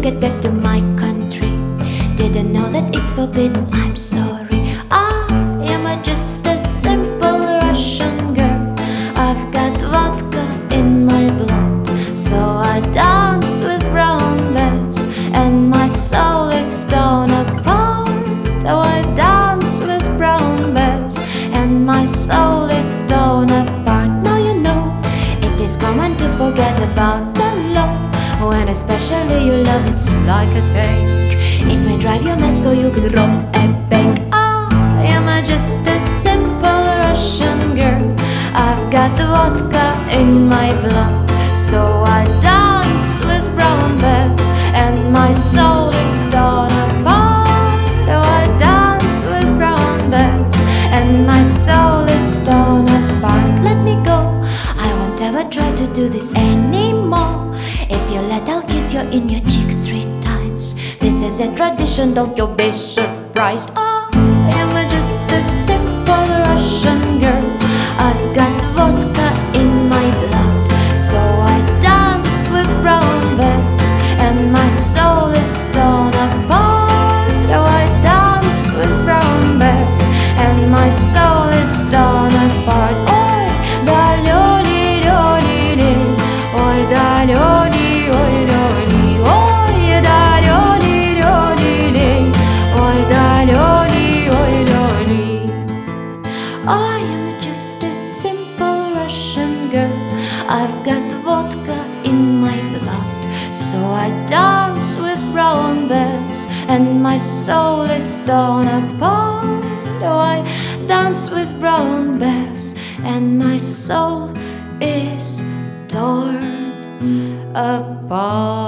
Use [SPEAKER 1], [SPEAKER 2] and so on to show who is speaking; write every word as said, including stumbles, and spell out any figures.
[SPEAKER 1] get back to my country. Didn't know that it's forbidden, I'm sorry. I am a, just a simple Russian girl. I've got vodka in my blood, so I dance with brown bears, and my soul is torn apart. Oh, I dance with brown bears, and my soul is torn apart. Now you know it is common to forget about the love, when especially you love, it's like a tank. It may drive you mad so you could rob a bank. I am a, just a simple Russian girl. I've got the vodka in my blood, so I dance with brown bears, and my soul is torn apart. Oh, I dance with brown bears, and my soul is torn apart. Let me go, I won't ever try to do this anymore. If you let, I'll kiss you in your cheeks three times. This is a tradition, don't you be surprised. I am a, just a simple Russian girl. I've got vodka in my blood, so I dance with brown bears, and my soul is torn apart. Oh, I dance with brown bears, and my soul is torn apart. Oi, da lo li do li li, oi da lo li, oi do li, oi da lo li do li li, oi da lo li, oi do li. I am just a simple Russian girl. I've got vodka in my blood, so I dance with brown bears, and my soul is torn apart. Oh, I dance with brown bears, and my soul is torn apart.